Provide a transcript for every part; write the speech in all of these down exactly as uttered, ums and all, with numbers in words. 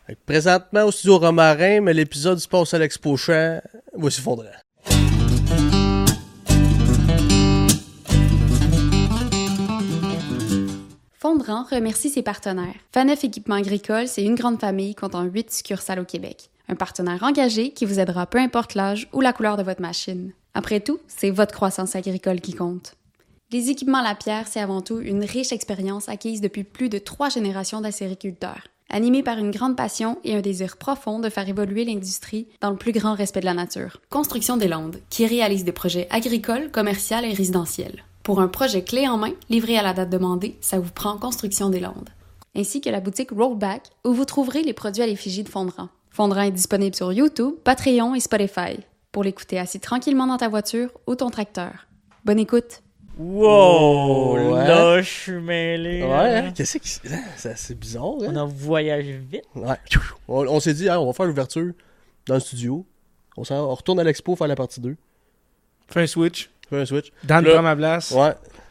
Présentement au studio Romarin, mais l'épisode se passe à l'Expo Champ. Voici Fondrant. Fondrant remercie ses partenaires. Fanef Équipement Agricole, c'est une grande famille comptant huit succursales au Québec. Un partenaire engagé qui vous aidera peu importe l'âge ou la couleur de votre machine. Après tout, c'est votre croissance agricole qui compte. Les équipements Lapierre, c'est avant tout une riche expérience acquise depuis plus de trois générations d'acériculteurs. Animés par une grande passion et un désir profond de faire évoluer l'industrie dans le plus grand respect de la nature. Construction des Landes, qui réalise des projets agricoles, commerciaux et résidentiels. Pour un projet clé en main, livré à la date demandée, ça vous prend Construction des Landes. Ainsi que la boutique Rollback, où vous trouverez les produits à l'effigie de Fondrant. Fondrant est disponible sur YouTube, Patreon et Spotify, pour l'écouter assis tranquillement dans ta voiture ou ton tracteur. Bonne écoute! Wow! Ouais. Là, je suis mêlé. Ouais, là. hein? Qu'est-ce qui... C'est assez bizarre, hein? On a voyagé vite. Ouais. On, on s'est dit, hein, on va faire l'ouverture dans le studio. On, s'en, on retourne à l'expo faire la partie deux. Fais un switch. Fais un switch. Dan Là- prend ma place. Ouais.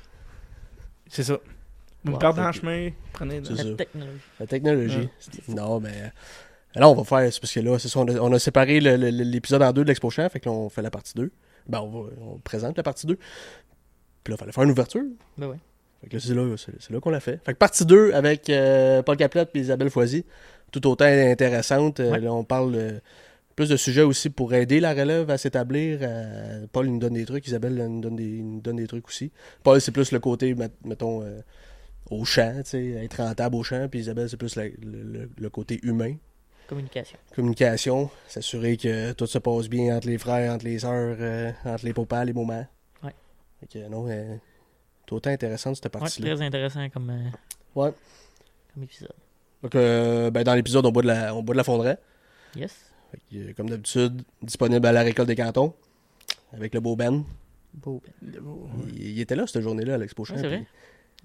C'est ça. Vous me Ouais, perdez fait en que- chemin. Prenez C'est La ça. technologie. La technologie. Ouais. Non, mais... Là, on va faire... C'est parce que là, c'est ça, on a, on a séparé le- le- l'épisode en deux de l'Expo Champ, fait que là, on fait la partie deux. Ben, on, va, on présente la partie deux. Puis là, il fallait faire une ouverture. Ben ouais. Fait que là, c'est là, c'est, c'est là qu'on l'a fait. Fait que partie deux avec euh, Paul Caplette et Isabelle Foisy. Tout autant intéressante. Euh, Ouais. Là, on parle euh, plus de sujets aussi pour aider la relève à s'établir. Euh, Paul, il nous donne des trucs. Isabelle elle nous donne des, il nous donne des trucs aussi. Paul, c'est plus le côté, met- mettons, euh, au champ, tu sais, être rentable au champ. Puis Isabelle, c'est plus la- le, le- le côté humain. Communication. Communication. S'assurer que tout se passe bien entre les frères, entre les sœurs, euh, entre les papas, les moments. Ouais. Fait que non, euh, tout autant intéressante cette Ouais, partie-là. très intéressant comme, euh, Ouais. comme épisode. Donc, euh, ben, dans l'épisode, on boit de la, on boit de la Fondrant. Yes. Fait que, euh, comme d'habitude, disponible à la récolte des cantons. Avec le beau Ben. Beau. Il, il était là cette journée-là à l'Expo Ouais, Champ. c'est puis- vrai.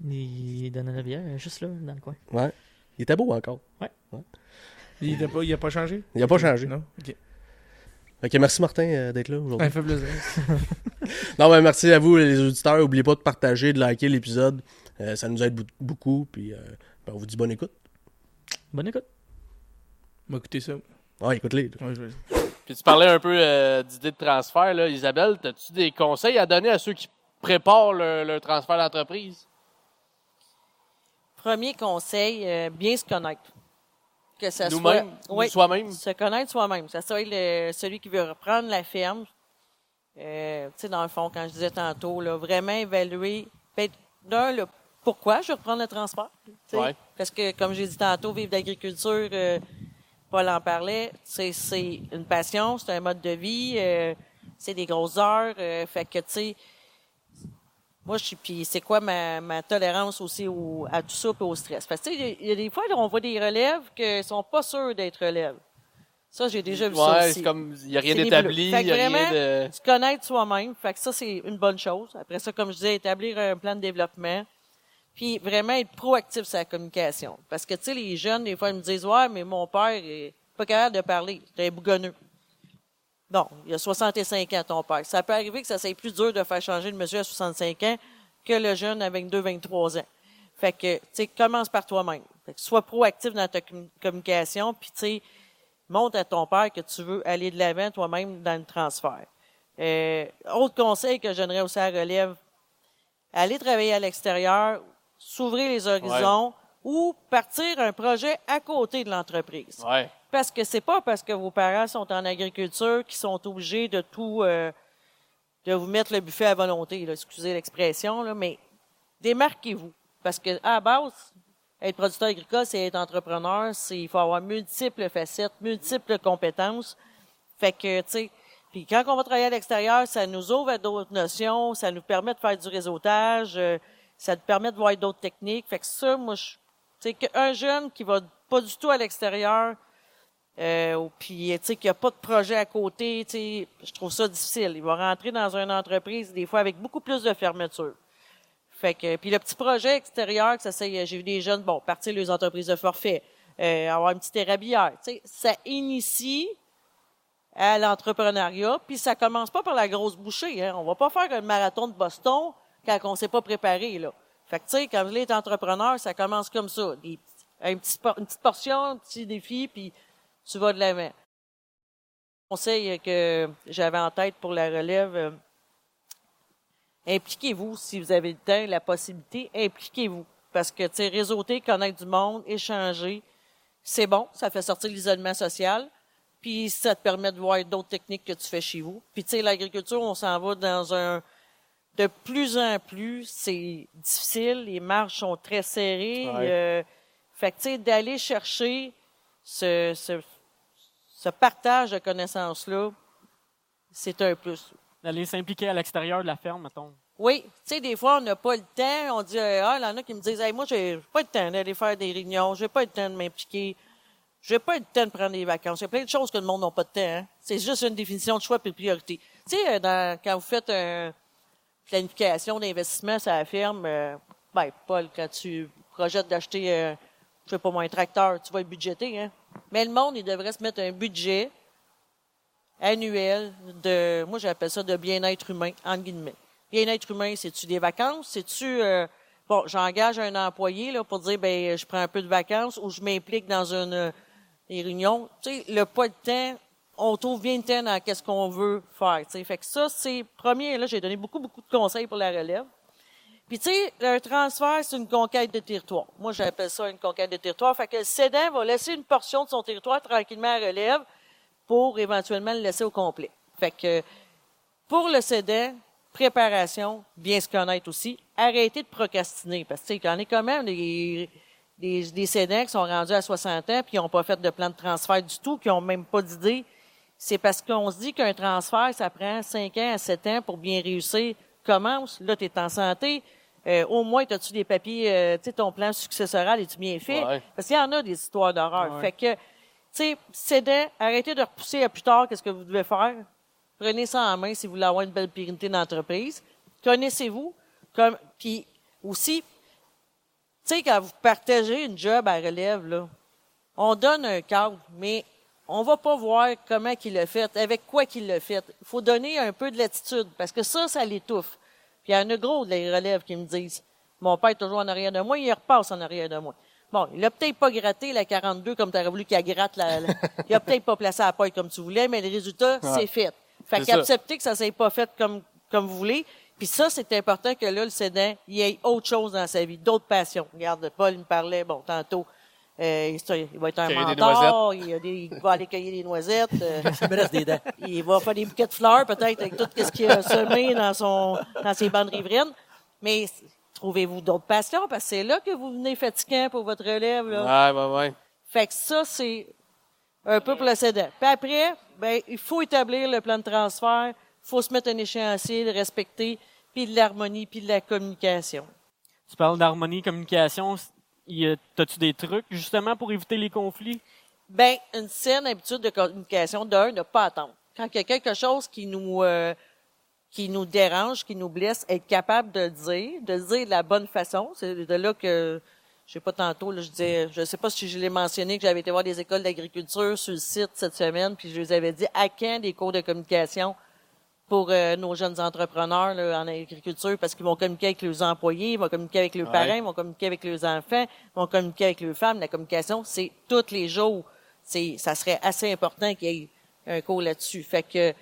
Il donnait la bière euh, juste là, dans le coin. Ouais. Il était beau encore. Il n'a pas, il a pas changé? Il a pas changé. Non? Ok. Fait que merci Martin euh, d'être là aujourd'hui. Ça fait plaisir. Non, ben, merci à vous les auditeurs. N'oubliez pas de partager, de liker l'épisode. Euh, ça nous aide bou- beaucoup. Puis euh, ben, on vous dit bonne écoute. Bonne écoute. On va écouter ça. Ouais, écoute-les. là. Ouais, je vais- Puis tu parlais un peu euh, d'idées de transfert, là. Isabelle, as-tu des conseils à donner à ceux qui préparent le, le transfert d'entreprise? Premier conseil, euh, bien se connaître. Que ça soit, Nous-mêmes, oui, soi-même? se connaître soi-même. Que ça soit le- celui qui veut reprendre la ferme. Euh, tu sais, dans le fond, quand je disais tantôt, là, vraiment évaluer, ben, d'un, le pourquoi je veux reprendre le transport. tu sais. Ouais. Parce que, comme j'ai dit tantôt, vivre d'agriculture, euh, Paul en parlait, c'est, c'est une passion, c'est un mode de vie, euh, c'est des grosses heures. euh, fait que, tu sais, moi, je suis. Puis, c'est quoi ma, ma tolérance aussi au, à tout ça et au stress? Parce que, tu sais, il y a des fois, là, on voit des relèves qui sont pas sûrs d'être relèves. Ça, j'ai déjà vu ça Ouais, aussi. c'est comme, il n'y a rien C'est d'établi, il nébuleux. n'y a Fait que rien vraiment, de... Se connaître soi-même. Fait que ça, c'est une bonne chose. Après ça, comme je disais, établir un plan de développement. Puis vraiment être proactif sur la communication. Parce que, tu sais, les jeunes, des fois, ils me disent, ouais, mais mon père est pas capable de parler. C'est un bougonneux. Bon, il a soixante-cinq ans, ton père. Ça peut arriver que ça soit plus dur de faire changer le monsieur à soixante-cinq ans que le jeune à vingt-deux, vingt-trois ans. Fait que, tu sais, commence par toi-même. Fait que sois proactif dans ta com- communication, puis, tu sais, montre à ton père que tu veux aller de l'avant toi-même dans le transfert. Euh, autre conseil que je donnerais aussi à la relève, aller travailler à l'extérieur, s'ouvrir les horizons ou partir un projet à côté de l'entreprise. Ouais. Parce que c'est pas parce que vos parents sont en agriculture qu'ils sont obligés de tout, euh, de vous mettre le buffet à volonté, là, excusez l'expression, là, mais démarquez-vous. Parce que, à la base, être producteur agricole, c'est être entrepreneur, c'est, il faut avoir multiples facettes, multiples compétences. Fait que, tu sais, puis quand on va travailler à l'extérieur, ça nous ouvre à d'autres notions, ça nous permet de faire du réseautage, euh, ça nous permet de voir d'autres techniques. Fait que ça, moi, je, tu sais, qu'un jeune qui va pas du tout à l'extérieur, euh, ou puis, tu sais, qu'il n'y a pas de projet à côté, tu sais, je trouve ça difficile. Il va rentrer dans une entreprise, des fois, avec beaucoup plus de fermeture. Fait que, puis le petit projet extérieur, que ça c'est, j'ai vu des jeunes, bon, partir les entreprises de forfait, euh, avoir une petite érablière, tu sais, ça initie à l'entrepreneuriat, puis ça commence pas par la grosse bouchée, hein. On va pas faire un marathon de Boston quand on s'est pas préparé, là. Fait que, tu sais, quand vous êtes entrepreneur, ça commence comme ça. Des, un petit, por- une petite portion, un petit défi, puis tu vas de l'avant. Le conseil que j'avais en tête pour la relève, euh, impliquez-vous si vous avez le temps, la possibilité, impliquez-vous. Parce que, tu sais, réseauter, connaître du monde, échanger, c'est bon, ça fait sortir l'isolement social, puis ça te permet de voir d'autres techniques que tu fais chez vous. Puis, tu sais, l'agriculture, on s'en va dans un... De plus en plus, c'est difficile, les marges sont très serrées. Ouais. Euh, fait que, tu sais, d'aller chercher ce, ce, ce partage de connaissances-là, c'est un plus. D'aller s'impliquer à l'extérieur de la ferme, mettons. Oui, tu sais, des fois, on n'a pas le temps. On dit, euh, ah, il y en a qui me disent, hey, moi, j'ai pas le temps d'aller faire des réunions, j'ai pas le temps de m'impliquer, j'ai pas le temps de prendre des vacances. Il y a plein de choses que le monde n'a pas de temps. Hein. C'est juste une définition de choix et de priorité. Tu sais, dans, quand vous faites une planification d'investissement sur la ferme, euh, ben, Paul, quand tu projettes d'acheter, euh, je sais pas moi, un tracteur, tu vas le budgéter, hein. Mais le monde, il devrait se mettre un budget annuel de, moi, j'appelle ça de bien-être humain, entre guillemets. Bien-être humain, c'est-tu des vacances? C'est-tu, euh, bon, j'engage un employé là pour dire, ben, je prends un peu de vacances ou je m'implique dans une, euh, des réunions. Tu sais, le pas de temps, on trouve bien le temps dans qu'est-ce qu'on veut faire. Tu sais, fait que ça, c'est premier. Là, j'ai donné beaucoup, beaucoup de conseils pour la relève. Puis, tu sais, un transfert, c'est une conquête de territoire. Moi, j'appelle ça une conquête de territoire. Fait que le cédant va laisser une portion de son territoire tranquillement à la relève pour éventuellement le laisser au complet. Fait que, pour le cédant, préparation, bien se connaître aussi, arrêter de procrastiner. Parce que, tu sais, il y en a quand même des, des, des cédants qui sont rendus à soixante ans puis qui n'ont pas fait de plan de transfert du tout, qui n'ont même pas d'idée. C'est parce qu'on se dit qu'un transfert, ça prend cinq ans à sept ans pour bien réussir. Commence, là, tu es en santé. Euh, au moins, as-tu des papiers, euh, tu sais, ton plan successoral, est-tu bien fait? Ouais. Parce qu'il y en a des histoires d'horreur. Ouais. Fait que, tu sais, cédant, arrêtez de repousser à plus tard qu'est-ce que vous devez faire. Prenez ça en main si vous voulez avoir une belle pérennité d'entreprise. Connaissez-vous. Comme, puis aussi, tu sais, quand vous partagez une job à relève, là, on donne un cadre, mais on va pas voir comment qu'il l'a fait, avec quoi qu'il l'a fait. Il faut donner un peu de latitude, parce que ça, ça l'étouffe. Puis il y en a gros de les relèves qui me disent, mon père est toujours en arrière de moi, il repasse en arrière de moi. Bon, il a peut-être pas gratté la quarante-deux comme tu aurais voulu qu'il gratte la, la il a peut-être pas placé la paille comme tu voulais, mais le résultat, Ouais. c'est fait. Fait C'est qu'accepter que ça s'est pas fait comme, comme vous voulez. Puis ça, c'est important que là, le cédant, il y ait autre chose dans sa vie, d'autres passions. Regarde, Paul, il me parlait, bon, tantôt, euh, il, il va être un Cueillir des mentor, il, a des, il va aller cueillir des noisettes, euh, Il me reste des dents. il va faire des bouquets de fleurs, peut-être, avec tout ce qu'il a semé dans son, dans ses bandes riveraines. Mais, trouvez-vous d'autres passions, parce que c'est là que vous venez fatigant pour votre relève, là. Ouais, ouais, ouais. Fait que ça, c'est un peu pour le cédant. Puis après, ben, il faut établir le plan de transfert, il faut se mettre un échéancier, le respecter, puis de l'harmonie, puis de la communication. Tu parles d'harmonie, communication. Y a- T'as-tu des trucs, justement, pour éviter les conflits? Ben, une saine habitude de communication, d'un, ne pas attendre. Quand il y a quelque chose qui nous euh, qui nous dérange, qui nous blesse, être capable de le dire, de le dire de la bonne façon. C'est de là que, je sais pas tantôt, là, je disais, je sais pas si je l'ai mentionné, que j'avais été voir des écoles d'agriculture sur le site cette semaine, puis je les avais dit à quand des cours de communication pour euh, nos jeunes entrepreneurs là, en agriculture, parce qu'ils vont communiquer avec leurs employés, ils vont communiquer avec leurs Ouais. parents, ils vont communiquer avec leurs enfants, ils vont communiquer avec leurs femmes. La communication, c'est tous les jours. C'est, ça serait assez important qu'il y ait un cours là-dessus. Fait que,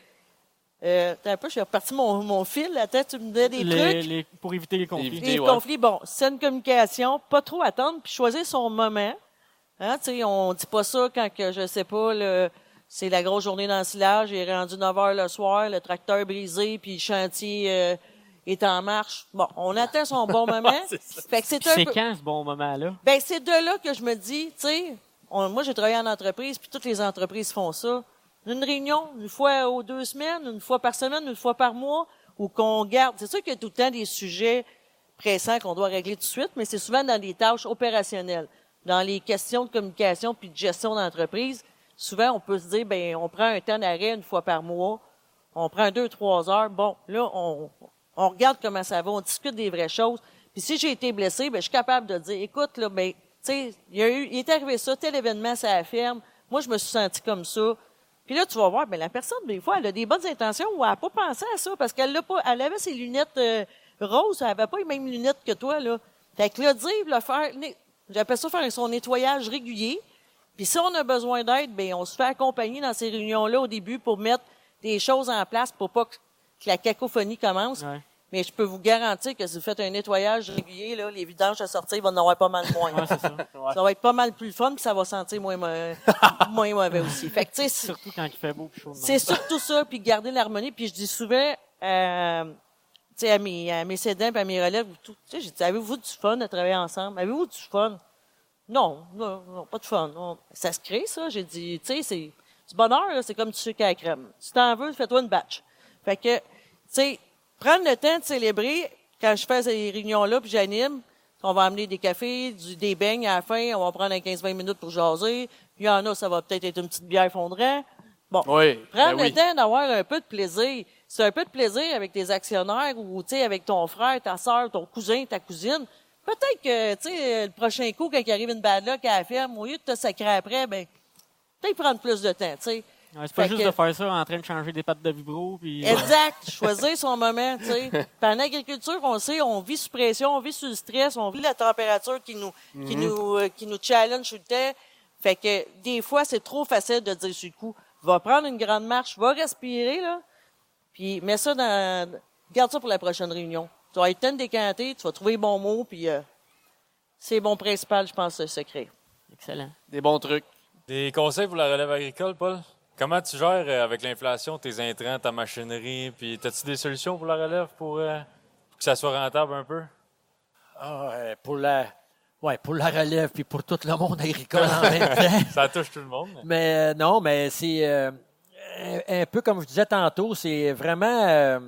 euh, t'as un peu, je suis reparti mon, mon fil. Attends, tu me disais des Les- trucs. les- pour éviter les conflits. Éviter. Les ouais. conflits, bon, c'est une communication, pas trop attendre, puis choisir son moment. Hein, tu sais, on dit pas ça quand que, je sais pas, le, c'est la grosse journée dans le silage, il est rendu neuf heures le soir, le tracteur est brisé, puis le chantier euh, est en marche. Bon, on attend son bon moment. Fait que c'est Puis un c'est peu... quand, ce bon moment-là? Ben, c'est de là que je me dis, tu sais, on- moi, j'ai travaillé en entreprise, puis toutes les entreprises font ça. Une réunion, une fois aux deux semaines, une fois par semaine, une fois par mois, ou qu'on garde. C'est sûr qu'il y a tout le temps des sujets pressants qu'on doit régler tout de suite, mais c'est souvent dans des tâches opérationnelles. Dans les questions de communication puis de gestion d'entreprise, souvent, on peut se dire, ben, on prend un temps d'arrêt une fois par mois, on prend deux, trois heures. Bon, là, on, on regarde comment ça va, on discute des vraies choses. Puis si j'ai été blessé, ben, je suis capable de dire, écoute, là, ben, tu sais, il y a eu, il est arrivé ça, tel événement, ça affirme. Moi, je me suis senti comme ça. Puis là, tu vas voir, ben, la personne, des fois, elle a des bonnes intentions ou elle n'a pas pensé à ça parce qu'elle l'a pas, elle avait ses lunettes euh, roses, elle avait pas les mêmes lunettes que toi, là. Fait que là, dire, le faire, J'appelle ça faire son nettoyage régulier. Puis si on a besoin d'aide, ben on se fait accompagner dans ces réunions-là au début pour mettre des choses en place pour pas que, que la cacophonie commence. Ouais. Mais je peux vous garantir que si vous faites un nettoyage régulier, là, les vidanges à sortir, il va en avoir pas mal moins. Ouais, c'est ça. Ça va être pas mal plus fun, puis ça va sentir moins, mo- moins mauvais aussi. Fait que, tu sais, c'est- Surtout quand il fait beau et chaud. c'est surtout ça, puis garder l'harmonie. Puis je dis souvent, euh, tu sais, à mes, à mes cédants et à mes relèves, tout, tu sais, j'ai dit, avez-vous du fun à travailler ensemble? Avez-vous du fun? Non, non, non, pas de fun. Non. Ça se crée, ça. J'ai dit, tu sais, c'est du bonheur, là, c'est comme du sucre à la crème. Si t'en veux, fais-toi une batch. Fait que, tu sais, prendre le temps de célébrer, quand je fais ces réunions-là, puis j'anime, on va amener des cafés, du, des beignes à la fin, on va prendre un quinze vingt minutes pour jaser. Il y en a, ça va peut-être être une petite bière fondrant. Bon, Oui, prendre ben le oui. temps d'avoir un peu de plaisir. C'est un peu de plaisir avec tes actionnaires ou, tu sais, avec ton frère, ta sœur, ton cousin, ta cousine. Peut-être que, tu sais, le prochain coup, quand il arrive une bad luck à la ferme, au lieu de te sacrer après, ben, peut-être prendre plus de temps, tu sais. Ouais, c'est pas Fait juste que- de faire ça en train de changer des pattes de vibro. Puis... Exact. Choisir son moment, tu sais. Puis en agriculture, on sait, on vit sous pression, on vit sous le stress, on vit la température qui nous, qui nous, euh, qui nous challenge tout le temps. Fait que, des fois, c'est trop facile de dire sur le coup, va prendre une grande marche, va respirer, là, puis mets ça dans, garde ça pour la prochaine réunion. Tu vas être temps de décanter, tu vas trouver les bons mots, puis euh, c'est bon principal, je pense, le secret. Excellent. Des bons trucs. Des conseils pour la relève agricole, Paul? Comment tu gères euh, avec l'inflation tes intrants, ta machinerie? Puis, as-tu des solutions pour la relève pour, euh, pour que ça soit rentable un peu? Ah, euh, pour la, ouais, pour la relève puis pour tout le monde agricole en même temps. Ça touche tout le monde. mais- Mais euh, non, mais c'est euh, un, un peu comme je disais tantôt, c'est vraiment. euh,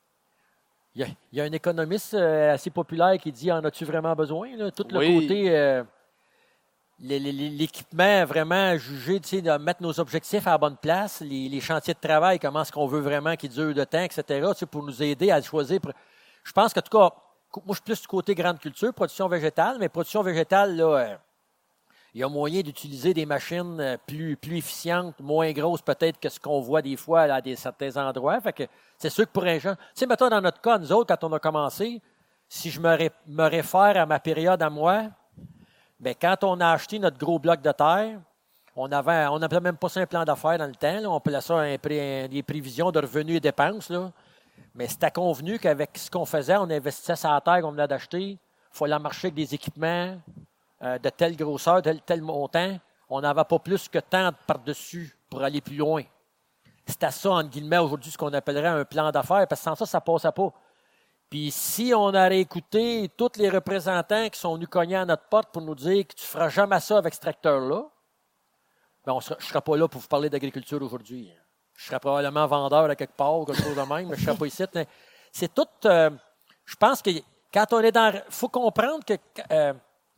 Il y, a, il y a un économiste euh, assez populaire qui dit en as-tu vraiment besoin? Là? Tout le Oui. côté. euh, les- les- les- L'équipement vraiment jugé, tu sais, de mettre nos objectifs à la bonne place, les, les chantiers de travail, comment est-ce qu'on veut vraiment qu'ils durent de temps, et cetera, tu sais, pour nous aider à choisir. Je pense qu'en tout cas, moi, je suis plus du côté grande culture, production végétale, mais production végétale, là, euh, il y a moyen d'utiliser des machines euh, plus, plus efficientes, moins grosses peut-être que ce qu'on voit des fois là, à des, certains endroits. Fait que c'est sûr que pour un jeune, tu sais, mettons dans notre cas, nous autres, quand on a commencé, si je me, ré- me réfère à ma période à moi, bien, quand on a acheté notre gros bloc de terre, on avait, on n'avait même pas ça un plan d'affaires dans le temps. Là. On appelait ça un, pré- un- des prévisions de revenus et dépenses. Là. Mais c'était convenu qu'avec ce qu'on faisait, on investissait sur la terre qu'on venait d'acheter. Il fallait marcher avec des équipements euh, de telle grosseur, de tel, tel montant. On n'avait pas plus que tant par-dessus pour aller plus loin. C'était ça, entre guillemets, aujourd'hui, ce qu'on appellerait un plan d'affaires, parce que sans ça, ça ne passait pas. Puis si on aurait écouté tous les représentants qui sont venus cogner à notre porte pour nous dire que tu ne feras jamais ça avec ce tracteur-là, ben on sera, je ne serais pas là pour vous parler d'agriculture aujourd'hui. Je serais probablement vendeur à quelque part ou quelque chose de même, mais je ne serais pas ici. Mais c'est tout... euh, je pense que quand on est dans... Il faut comprendre que... Euh,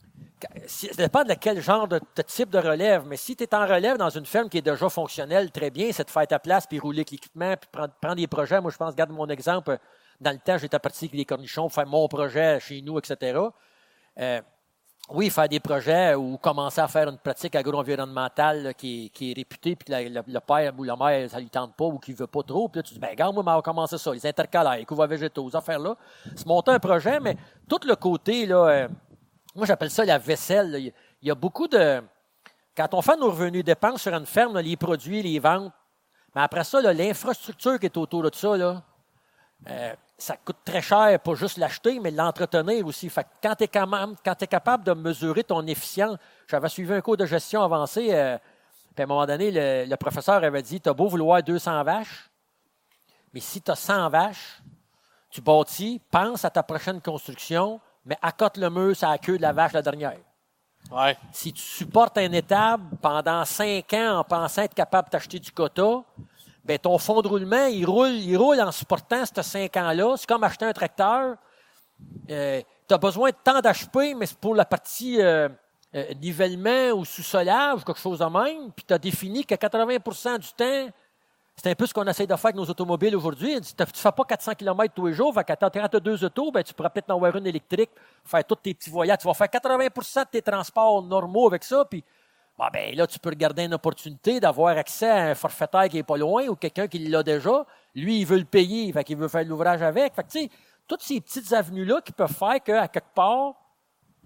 ça dépend de quel genre de, de type de relève, mais si tu es en relève dans une ferme qui est déjà fonctionnelle, très bien, c'est de faire ta place, puis rouler avec l'équipement, puis prendre, prendre des projets. Moi, je pense, regarde mon exemple, dans le temps, j'étais parti avec les cornichons pour faire mon projet chez nous, et cetera. Euh, oui, faire des projets ou commencer à faire une pratique agro-environnementale là, qui, est, qui est réputée, puis que la, le, le père ou la mère, ça ne lui tente pas ou qu'il ne veut pas trop. Puis là, tu dis, ben regarde, moi, on va commencer ça, les intercalaires, les couverts végétaux, ces affaires-là. C'est monter un projet, mais tout le côté, là, euh, moi, j'appelle ça la vaisselle. Là. Il y a beaucoup de... Quand on fait nos revenus dépenses sur une ferme, là, les produits, les ventes, mais après ça, là, l'infrastructure qui est autour de ça, là, euh, ça coûte très cher, pas juste l'acheter, mais l'entretenir aussi. Fait que quand tu es, quand tu es capable de mesurer ton efficience, j'avais suivi un cours de gestion avancé, euh, puis à un moment donné, le, le professeur avait dit, tu as beau vouloir deux cents vaches, mais si tu as cent vaches, tu bâtis, pense à ta prochaine construction, mais accote le mur sur la queue de la vache la dernière. Ouais. Si tu supportes un étable pendant cinq ans en pensant être capable d'acheter du quota, ben ton fond de roulement, il roule, il roule en supportant ces cinq ans-là. C'est comme acheter un tracteur. Euh, tu as besoin de temps d'H P, mais c'est pour la partie euh, euh, nivellement ou sous-solage, quelque chose de même. Puis tu as défini que quatre-vingts pour cent du temps, c'est un peu ce qu'on essaie de faire avec nos automobiles aujourd'hui. Tu ne fais pas quatre cents kilomètres tous les jours. Fait que quand tu as deux autos, ben, tu pourras peut-être en avoir une électrique, faire tous tes petits voyages. Tu vas faire quatre-vingts pour cent de tes transports normaux avec ça. Puis bon, ben, là, tu peux regarder une opportunité d'avoir accès à un forfaitaire qui n'est pas loin ou quelqu'un qui l'a déjà. Lui, il veut le payer. Fait qu'il veut faire l'ouvrage avec. Fait que, tu sais, toutes ces petites avenues-là qui peuvent faire qu'à quelque part,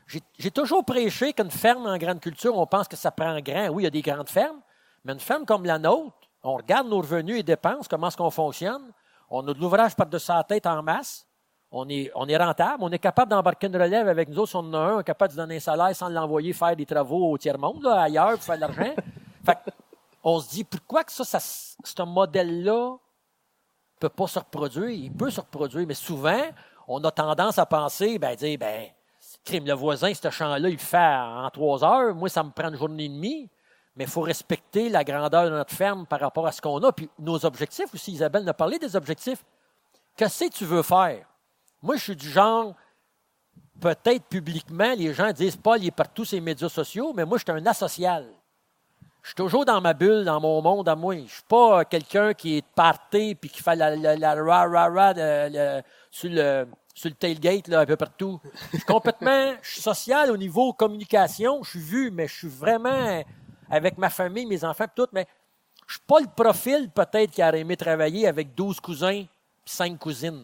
j'ai, j'ai toujours prêché qu'une ferme en grande culture, on pense que ça prend grand. Oui, il y a des grandes fermes, mais une ferme comme la nôtre, on regarde nos revenus et dépenses, comment est-ce qu'on fonctionne. On a de l'ouvrage par-dessus la tête en masse. On est, on est rentable. On est capable d'embarquer une relève avec nous autres. Si on en a un, on est capable de donner un salaire sans l'envoyer faire des travaux au tiers-monde, là, ailleurs, pour faire de l'argent. Fait on se dit, pourquoi que ça, ça ce modèle-là ne peut pas se reproduire? Il peut se reproduire, mais souvent, on a tendance à penser, ben, dire, ben, crime, le voisin, ce champ-là, il le fait en trois heures. Moi, ça me prend une journée et demie. Mais il faut respecter la grandeur de notre ferme par rapport à ce qu'on a. Puis nos objectifs aussi, Isabelle nous a parlé des objectifs. Qu'est-ce que tu veux faire? Moi, je suis du genre, peut-être publiquement, les gens disent, Paul, il est partout sur les médias sociaux, mais moi, je suis un asocial. Je suis toujours dans ma bulle, dans mon monde à moi. Je ne suis pas quelqu'un qui est party puis qui fait la, la, la ra, ra, ra de, le, sur, le, sur le tailgate là, un peu partout. Je suis complètement je suis social au niveau communication. Je suis vu, mais je suis vraiment avec ma famille, mes enfants, tout, mais je ne suis pas le profil peut-être qui aurait aimé travailler avec douze cousins et cinq cousines.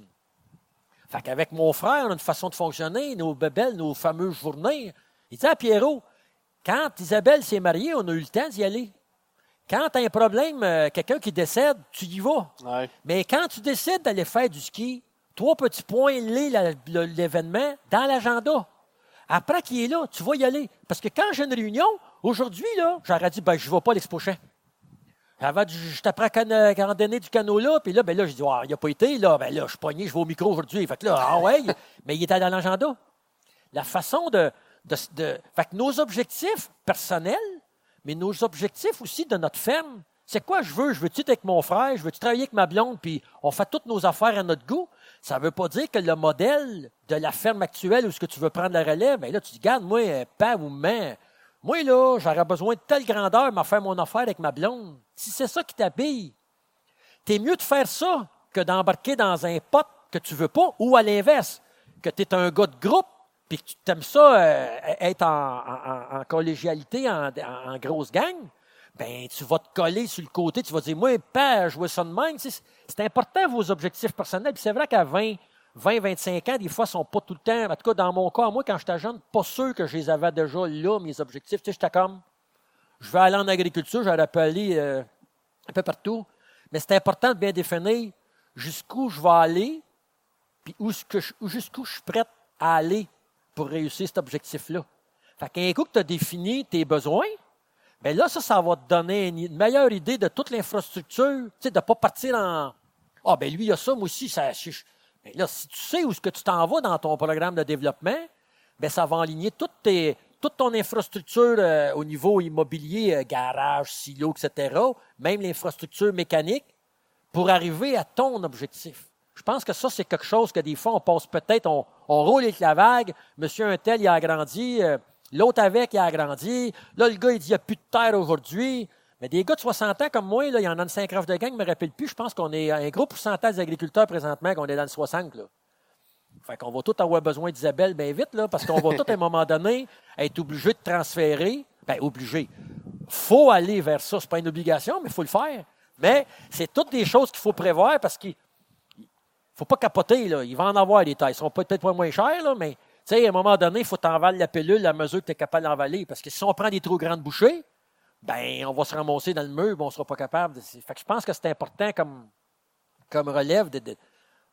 Fait qu'avec mon frère, on a une façon de fonctionner, nos bébelles, nos fameuses journées. Il dit à Pierrot, quand Isabelle s'est mariée, on a eu le temps d'y aller. Quand tu as un problème, euh, quelqu'un qui décède, tu y vas. Ouais. Mais quand tu décides d'aller faire du ski, trois petits points, lis l'événement dans l'agenda. Après qu'il est là, tu vas y aller. Parce que quand j'ai une réunion, aujourd'hui, là, j'aurais dit, ben, je ne vais pas à l'Expo Champ. Avant, je t'apprends à randonner du canot là, puis là, ben là, je dis, oh, il n'a pas été, là, ben là, je suis pogné, je vais au micro aujourd'hui. Fait que là, ah ouais, mais il était dans l'agenda. La façon de, de, de. Fait que nos objectifs personnels, mais nos objectifs aussi de notre ferme, c'est quoi je veux? Je veux-tu être avec mon frère? Je veux-tu travailler avec ma blonde? Puis on fait toutes nos affaires à notre goût. Ça ne veut pas dire que le modèle de la ferme actuelle où ce que tu veux prendre la relève, bien là, tu dis, regarde, moi, pas ou main. Moi, là, j'aurais besoin de telle grandeur pour faire mon affaire avec ma blonde. Si c'est ça qui t'habille, t'es mieux de faire ça que d'embarquer dans un pote que tu veux pas, ou à l'inverse, que tu es un gars de groupe puis que tu t'aimes ça euh, être en, en, en collégialité, en, en, en grosse gang, ben tu vas te coller sur le côté, tu vas dire, moi, pas jouer ça de même. C'est, c'est important, vos objectifs personnels. Puis c'est vrai qu'à vingt, vingt-cinq ans, des fois, ils ne sont pas tout le temps, en tout cas, dans mon cas, moi, quand j'étais jeune, pas sûr que je les avais déjà là, mes objectifs. Tu sais, j'étais comme, je vais aller en agriculture, j'aurais pu aller euh, un peu partout. Mais c'est important de bien définir jusqu'où je vais aller, puis où, ce que je, jusqu'où je suis prête à aller pour réussir cet objectif-là. Fait qu'un coup que tu as défini tes besoins, bien là, ça, ça va te donner une, une meilleure idée de toute l'infrastructure, tu sais, de ne pas partir en « Ah, ben lui, il y a ça, moi aussi, ça... » Bien là, si tu sais où est-ce que tu t'en vas dans ton programme de développement, bien ça va aligner toutes tes, toute ton infrastructure euh, au niveau immobilier, euh, garage, silo, et cetera, même l'infrastructure mécanique, pour arriver à ton objectif. Je pense que ça, c'est quelque chose que des fois, on passe peut-être, on, on roule avec la vague, monsieur un tel, il a agrandi, euh, l'autre avec, il a agrandi, là, le gars, il dit, il n'y a plus de terre aujourd'hui. Mais des gars de soixante ans comme moi, là, il y en a une cinq de gang, je ne me rappelle plus, je pense qu'on est un gros pourcentage d'agriculteurs présentement, qu'on est dans le soixante. Là. Fait qu'on va tous avoir besoin d'Isabelle bien vite, là, parce qu'on va tous, à un moment donné, être obligé de transférer. Bien, obligé. Il faut aller vers ça. Ce n'est pas une obligation, mais il faut le faire. Mais c'est toutes des choses qu'il faut prévoir parce qu'il ne faut pas capoter. Là. Il va en avoir des tailles. Ils ne seront peut-être pas moins chers, là, mais à un moment donné, il faut t'envaler la pilule à mesure que tu es capable d'envaler. Parce que si on prend des trop grandes bouchées, ben on va se ramasser dans le mur, on ne sera pas capable. De... Fait que je pense que c'est important comme, comme relève. De, de...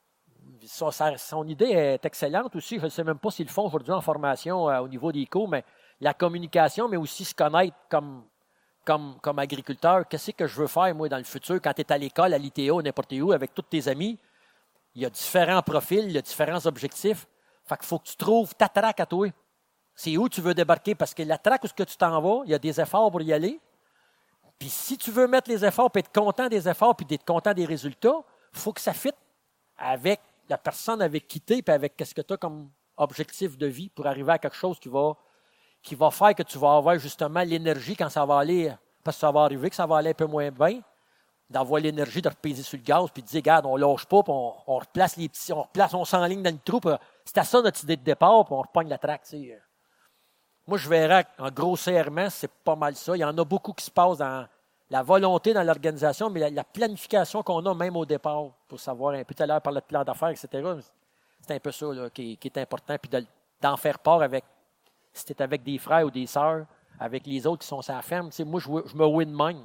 Son, sa, son idée est excellente aussi. Je ne sais même pas s'ils le font aujourd'hui en formation euh, au niveau des cours, mais la communication, mais aussi se connaître comme, comme, comme agriculteur. Qu'est-ce que je veux faire, moi, dans le futur, quand tu es à l'école, à l'I T A, n'importe où, avec tous tes amis? Il y a différents profils, il y a différents objectifs. Fait qu'il faut que tu trouves ta traque à toi. C'est où tu veux débarquer, parce que la traque où ce que tu t'en vas, il y a des efforts pour y aller. Puis si tu veux mettre les efforts, puis être content des efforts, puis d'être content des résultats, il faut que ça fitte avec la personne avec qui tu es, puis avec ce que tu as comme objectif de vie pour arriver à quelque chose qui va, qui va faire que tu vas avoir justement l'énergie quand ça va aller, parce que ça va arriver, que ça va aller un peu moins bien, d'avoir l'énergie de repaiser sur le gaz, puis de dire, regarde, on ne lâche pas, puis on, on replace les petits, on replace, on s'enligne dans le trou, puis c'est à ça notre idée de départ, puis on repogne la traque, tu sais. Moi, je verrais en grossièrement, c'est pas mal ça. Il y en a beaucoup qui se passent dans la volonté dans l'organisation, mais la, la planification qu'on a même au départ pour savoir un peu tout à l'heure par le plan d'affaires, et cetera. C'est un peu ça là, qui, qui est important, puis de, d'en faire part avec si tu es avec des frères ou des sœurs, avec les autres qui sont sur la ferme, tu sais, moi, je, je me win même.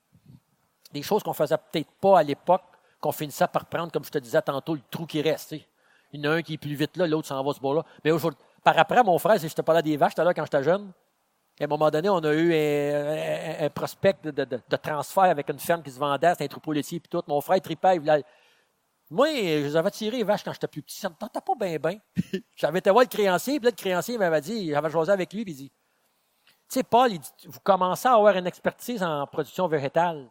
Des choses qu'on faisait peut-être pas à l'époque, qu'on finissait par prendre, comme je te disais tantôt, le trou qui reste. Tu sais. Il y en a un qui est plus vite là, l'autre s'en va ce bord-là. Mais aujourd'hui, par après, mon frère, si je te parlais des vaches tout à l'heure quand j'étais jeune, à un moment donné, on a eu un, un, un prospect de, de, de transfert avec une ferme qui se vendait, c'était un troupeau laitier puis tout. Mon frère tripait, il voulait... Moi, je les avais tiré les vaches quand j'étais plus petit. Ça me tentait pas bien, bien. J'avais été voir le créancier, puis là, le créancier m'avait dit, j'avais jasé avec lui, puis il dit, tu sais, Paul, il dit, vous commencez à avoir une expertise en production végétale.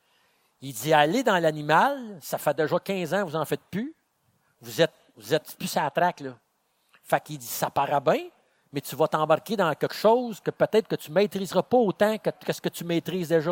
Il dit, allez dans l'animal, ça fait déjà quinze ans que vous n'en faites plus. Vous êtes, vous êtes plus à la traque, là. Fait qu'il dit, ça paraît bien, mais tu vas t'embarquer dans quelque chose que peut-être que tu ne maîtriseras pas autant que, que ce que tu maîtrises déjà.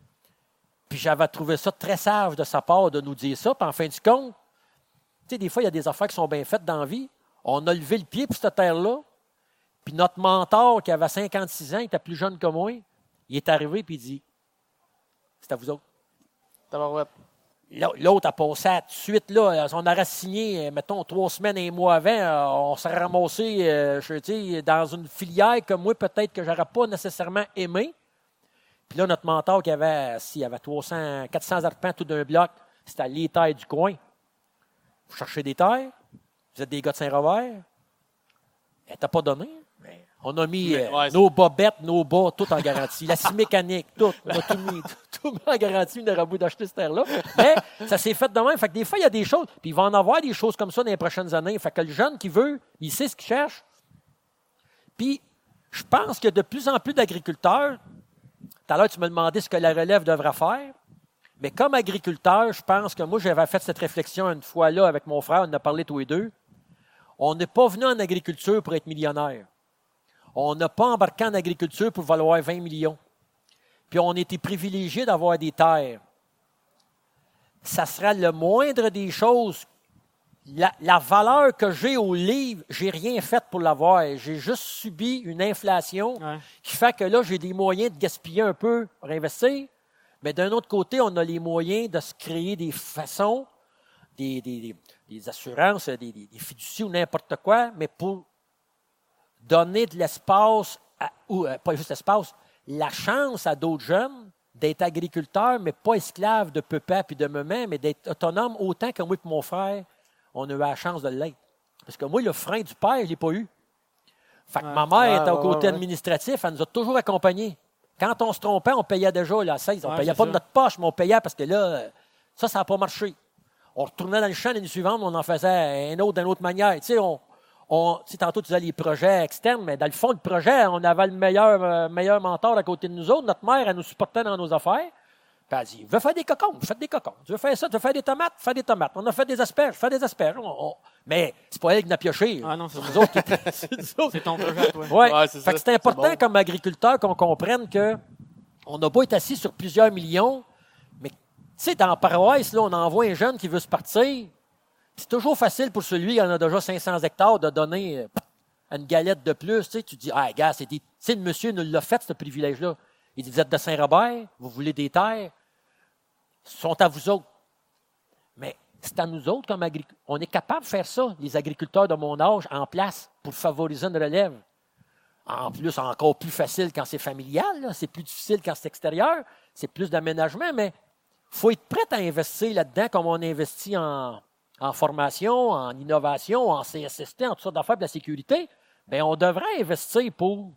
Puis j'avais trouvé ça très sage de sa part de nous dire ça. Puis en fin de compte, tu sais, des fois, il y a des affaires qui sont bien faites dans la vie. On a levé le pied pour cette terre-là. Puis notre mentor, qui avait cinquante-six ans, il était plus jeune que moi, il est arrivé puis il dit, c'est à vous autres. Tabarouette. L'autre a passé tout de suite, là, on aurait signé, mettons, trois semaines et un mois avant, on serait ramassé euh, je dis, dans une filière que moi, peut-être que je n'aurais pas nécessairement aimé. Puis là, notre mentor qui avait, s'il y avait trois cents, quatre cents arpents tout d'un bloc, c'était les terres du coin. Vous cherchez des terres, vous êtes des gars de Saint-Robert, elle t'a pas donné. Mais on a mis Mais, euh, ouais, nos bobettes, nos bas, tout en garantie. La scie mécanique, tout. On a tout mis, tout, tout mis en garantie. On aurait voulu d'acheter cette terre-là. Mais ça s'est fait de même. Fait que des fois, il y a des choses. Puis il va en avoir des choses comme ça dans les prochaines années. Fait que le jeune qui veut, il sait ce qu'il cherche. Puis je pense qu'il y a de plus en plus d'agriculteurs. Tout à l'heure, tu me demandais ce que la relève devrait faire. Mais comme agriculteur, je pense que moi, j'avais fait cette réflexion une fois là avec mon frère. On en a parlé tous les deux. On n'est pas venu en agriculture pour être millionnaire. On n'a pas embarqué en agriculture pour valoir vingt millions. Puis on était privilégié d'avoir des terres. Ça sera le moindre des choses. La, la valeur que j'ai au livre, j'ai rien fait pour l'avoir. J'ai juste subi une inflation Ouais. qui fait que là, j'ai des moyens de gaspiller un peu pour investir. Mais d'un autre côté, on a les moyens de se créer des façons, des, des, des, des assurances, des, des, des fiducies ou n'importe quoi, mais pour donner de l'espace, à, ou euh, pas juste l'espace, la chance à d'autres jeunes d'être agriculteurs, mais pas esclaves de papa puis de maman, mais d'être autonomes autant que moi et mon frère, on a eu la chance de l'être. Parce que moi, le frein du père, je ne l'ai pas eu. Fait que Ouais. ma mère Ouais, était au ouais, côté ouais. administratif, elle nous a toujours accompagnés. Quand on se trompait, on payait déjà la seize. On ne Ouais, payait c'est pas ça. de notre poche, mais on payait parce que là, ça, ça n'a pas marché. On retournait dans le champ l'année suivante, on en faisait un autre d'une autre manière. Tu sais, on, on, tu sais, tantôt, tu disais les projets externes, mais dans le fond, le projet, on avait le meilleur, euh, meilleur mentor à côté de nous autres. Notre mère, elle nous supportait dans nos affaires. Puis elle dit, je veux faire des cocons, faites des cocons. Tu veux faire ça, tu veux faire des tomates, fais des tomates. On a fait des asperges, fais des asperges. On- on- Mais c'est pas elle qui n'a pioché. Ah non, c'est nous autres qui étaient- c'est nous autres. C'est ton projet à toi. Ouais. Ouais, c'est Fait ça. que c'est important C'est bon. comme agriculteur qu'on comprenne que on n'a pas été assis sur plusieurs millions, mais tu sais, dans la paroisse, là, on envoie un jeune qui veut se partir. C'est toujours facile pour celui qui en a déjà cinq cents hectares de donner euh, une galette de plus. Tu sais, tu dis, ah, gars, c'est des... Tu sais, le monsieur nous l'a fait, ce privilège-là. Il dit, vous êtes de Saint-Robert, vous voulez des terres, sont à vous autres. Mais c'est à nous autres comme agriculteurs. On est capable de faire ça, les agriculteurs de mon âge, en place, pour favoriser une relève. En plus, encore plus facile quand c'est familial, là. C'est plus difficile quand c'est extérieur, c'est plus d'aménagement, mais il faut être prêt à investir là-dedans comme on investit en, en formation, en innovation, en C S S T, en toutes sortes d'affaires de la sécurité. Bien, on devrait investir pour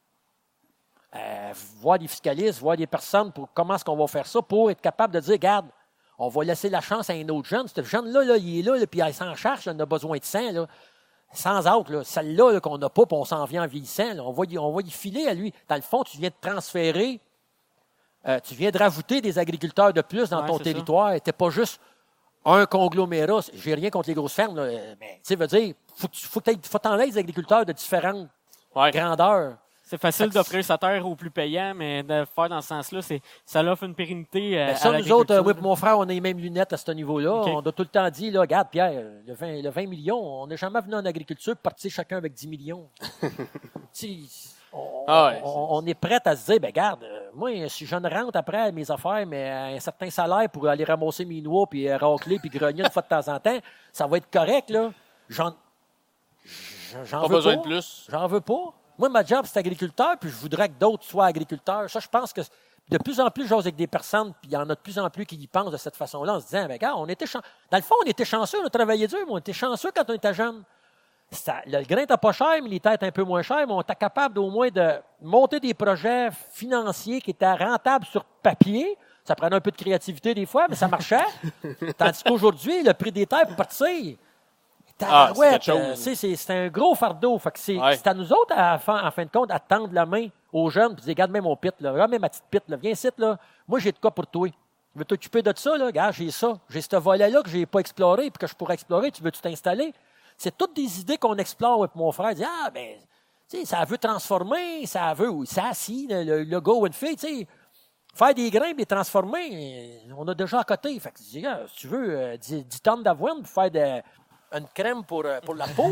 euh, voir des fiscalistes, voir des personnes pour comment est-ce qu'on va faire ça, pour être capable de dire, regarde, on va laisser la chance à un autre jeune. Ce jeune-là, là, il est là, là puis il s'en charge, il en a besoin de sang, là. Sans autre, là, celle-là là, qu'on n'a pas, puis on s'en vient en vieillissant, là, on, va y, on va y filer à lui. Dans le fond, tu viens de transférer, euh, tu viens de rajouter des agriculteurs de plus dans Ouais, ton c'est territoire. Tu n'es pas juste un conglomérat. J'ai rien contre les grosses fermes, là, mais tu sais, veut dire, faut que tu faut que faut t'enlèves des agriculteurs de différentes Ouais. grandeurs. C'est facile Fait que d'offrir sa terre aux plus payants, mais de le faire dans ce sens-là, c'est, ça offre une pérennité euh, Ben, à ça, nous autres, euh, l'agriculture. oui, puis mon frère, on a les mêmes lunettes à ce niveau-là. OK. On a tout le temps dit, là, regarde, Pierre, le vingt, le vingt millions, on n'est jamais venu en agriculture partir chacun avec dix millions. Tu sais, on, Ah ouais, on- on est prêt à se dire, ben regarde, euh, moi, si je ne rentre après à mes affaires, mais à un certain salaire pour aller ramasser mes noix, puis euh, racler, puis grogner une fois de temps en temps, ça va être correct, là. J'en, j'en Pas veux besoin pas. de plus. J'en veux pas. Moi, ma job, c'est agriculteur, puis je voudrais que d'autres soient agriculteurs. Ça, je pense que de plus en plus, j'ose avec des personnes, puis il y en a de plus en plus qui y pensent de cette façon-là, en se disant, ben, gars, on était chan... dans le fond, on était chanceux, on a travaillé dur, mais on était chanceux quand on était jeune. Ça, le grain n'était pas cher, mais les têtes un peu moins chères, mais on était capable au moins de monter des projets financiers qui étaient rentables sur papier. Ça prenait un peu de créativité des fois, mais ça marchait. Tandis qu'aujourd'hui, le prix des terres pour partir, Ah, c'est quelque chose. euh, c'est, c'est, c'est un gros fardeau. Fait que c'est, Ouais. c'est à nous autres, à, en fin de compte, à tendre la main aux jeunes puis dire, regarde même mon pit, là. Regarde même ma petite pit, là. Viens ici, là. Moi, j'ai de quoi pour toi. Je veux t'occuper de ça, là. Regarde, j'ai ça. J'ai ce volet-là que je n'ai pas exploré puis que je pourrais explorer. Tu veux-tu t'installer? C'est toutes des idées qu'on explore avec mon frère. Il dit, ah, ben, tu sais, ça veut transformer, ça veut, oui, ça, si, le, le, le go and fait, tu sais. Faire des grains et les transformer, on a déjà à côté. Fait que, je dis, ah, si tu veux, euh, dix, dix tonnes d'avoine pour faire de, une crème pour, euh, pour la peau,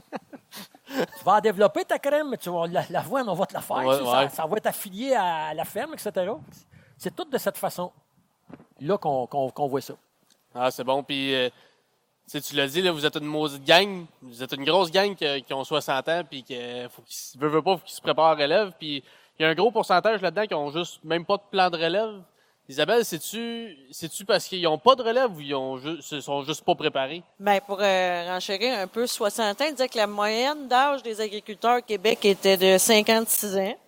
tu vas en développer ta crème, mais tu vas, la, l'avoine, on va te la faire. Ouais, tu sais, ça, ouais. ça va être affilié à la ferme, et cetera. C'est tout de cette façon-là qu'on, qu'on, qu'on voit ça. Ah, c'est bon. Puis, euh, tu sais, tu l'as dit, là, vous êtes une maudite gang. Vous êtes une grosse gang qui, qui ont soixante ans, puis qui faut qu'ils veulent, veulent pas, faut qu'ils se préparent à relève. Puis, il y a un gros pourcentage là-dedans qui ont juste même pas de plan de relève. Isabelle, sais-tu, sais-tu parce qu'ils n'ont pas de relève ou ils ont ju- se sont juste pas préparés? Ben, pour euh, renchérir un peu, soixante ans, il disait que la moyenne d'âge des agriculteurs au Québec était de cinquante-six ans.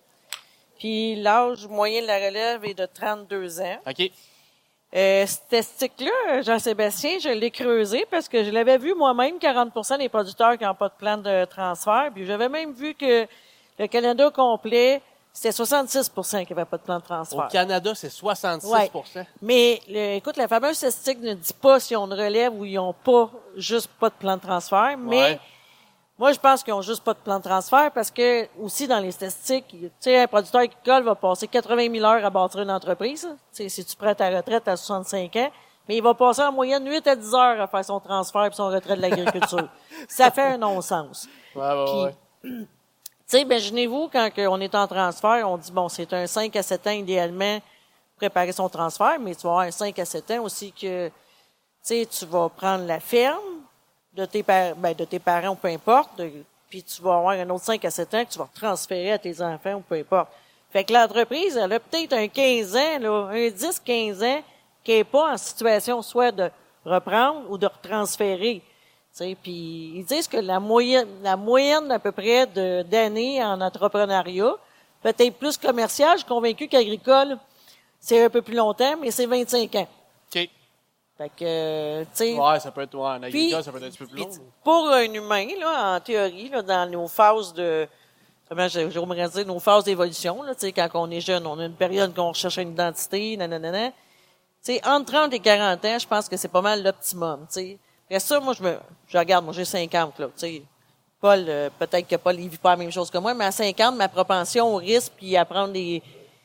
Puis l'âge moyen de la relève est de trente-deux ans. OK. Euh, cette statistique-là, Jean-Sébastien, je l'ai creusé parce que je l'avais vu moi-même, quarante pour cent des producteurs qui n'ont pas de plan de transfert. Puis j'avais même vu que le Canada complet, c'était soixante-six pour cent qui n'avaient pas de plan de transfert. Au Canada, c'est soixante-six pour cent. Ouais. Mais le, écoute, la fameuse statistique ne dit pas s'ils ont une relève ou ils n'ont pas juste pas de plan de transfert. Mais Ouais. moi, je pense qu'ils ont juste pas de plan de transfert parce que aussi dans les statistiques, tu sais, un producteur agricole va passer quatre-vingt mille heures à bâtir une entreprise. Tu sais, si tu prends ta retraite à soixante-cinq ans, mais il va passer en moyenne huit à dix heures à faire son transfert et son retrait de l'agriculture. Ça fait un non-sens. Ouais, ouais, Puis, ouais. Tu sais, imaginez-vous, quand on est en transfert, on dit, bon, c'est un cinq à sept ans idéalement pour préparer son transfert, mais tu vas avoir un cinq à sept ans aussi que, tu sais, tu vas prendre la ferme de tes, par- ben, de tes parents ou peu importe, de- puis tu vas avoir un autre cinq à sept ans que tu vas transférer à tes enfants ou peu importe. Fait que l'entreprise, elle a peut-être un quinze ans, là, un dix à quinze ans qui n'est pas en situation soit de reprendre ou de retransférer. T'sais, puis ils disent que la moyenne, la moyenne à peu près de, d'années en entrepreneuriat, peut-être plus commercial, je suis convaincu qu'agricole, c'est un peu plus longtemps, mais c'est vingt-cinq ans. OK. Fait que, euh, tu sais, Ouais, ça peut être, ouais, en agricole, puis, ça peut être un petit peu plus long. puis, pour un humain, là, en théorie, là, dans nos phases de, comment je- j'aimerais dire, nos phases d'évolution, là, tu sais, quand on est jeune, on a une période qu'on recherche une identité, nanana. Tu sais, entre trente et quarante ans, je pense que c'est pas mal l'optimum, tu sais. Après ça, moi, je me, je regarde, moi, j'ai cinquante, là, tu sais. Paul, euh, peut-être que Paul, il vit pas la même chose que moi, mais à cinquante, ma propension au risque puis à prendre des,